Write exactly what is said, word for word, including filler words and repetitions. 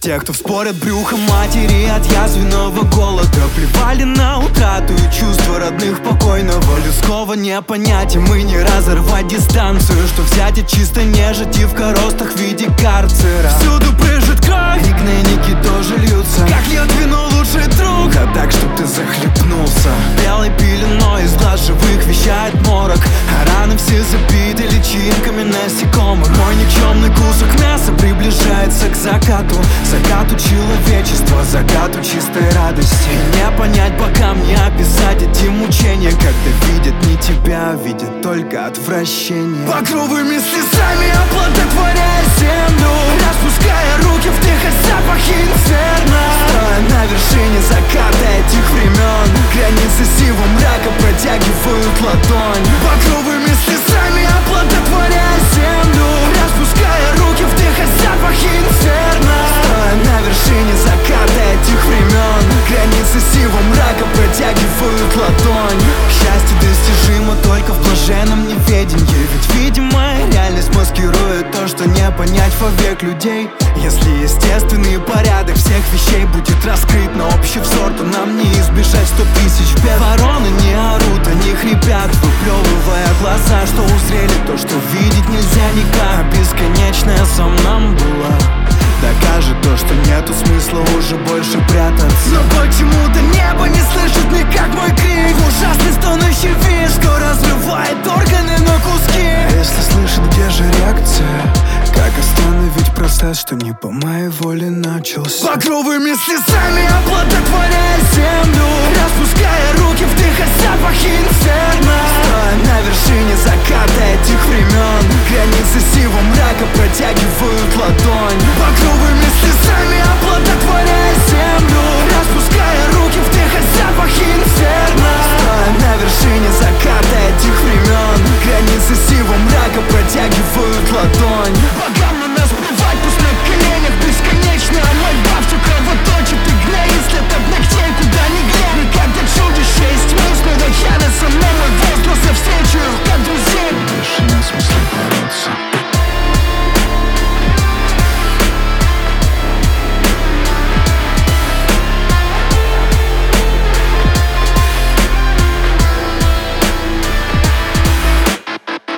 Те, кто вспорят брюхо матери от язвенного голода, плевали на утрату и чувства родных покойного. Людского не понять, и мы не разорвать дистанцию, что взять от чистой нежити в коростах в виде карцера. Всюду брызжет кровь, и гнойники тоже льются, как льет вино лучший друг, а так, чтоб ты захлебнулся. Белой пеленой из глаз живых вещает морок, а раны все забиты личинками насекомых. Мой никчемный кусок мяса приближается к закату, закату человечества, закату чистой радости. И не понять богам, не описать эти мучения, когда видят не тебя, видят только отвращение. Багровыми слезами оплодотворяя землю, распуская руки, вдыхая запахи инферно. Стоя на вершине заката этих времен, границы сивого мрака протягивают ладонь. Багровыми слезами оплодотворяя землю, распуская руки, вдыхая запахи инферно. Стоя на вершине заката этих времен, границы сивого мрака протягивают ладонь. Счастье достижимо только в блаженном неведении, ведь видимая реальность маскирует то, что не понять вовек людей. Если естественный порядок всех вещей будет раскрыт на общий взор, то нам не избежать сто тысяч бед. Вороны не орут, они хрипят, выплевывая глаза, что узрели то, что видеть нельзя никак. Бесконечная сомнамбула докажет то, что нету смысла уже больше прятаться. Но почему-то небо не слышит никак мой крик. Ужасный стонущий визг, что разрывает органы на куски. А если слышит, где же реакция? Как остановить процесс, что не по моей воле начался? Багровыми слезами оплодотворяя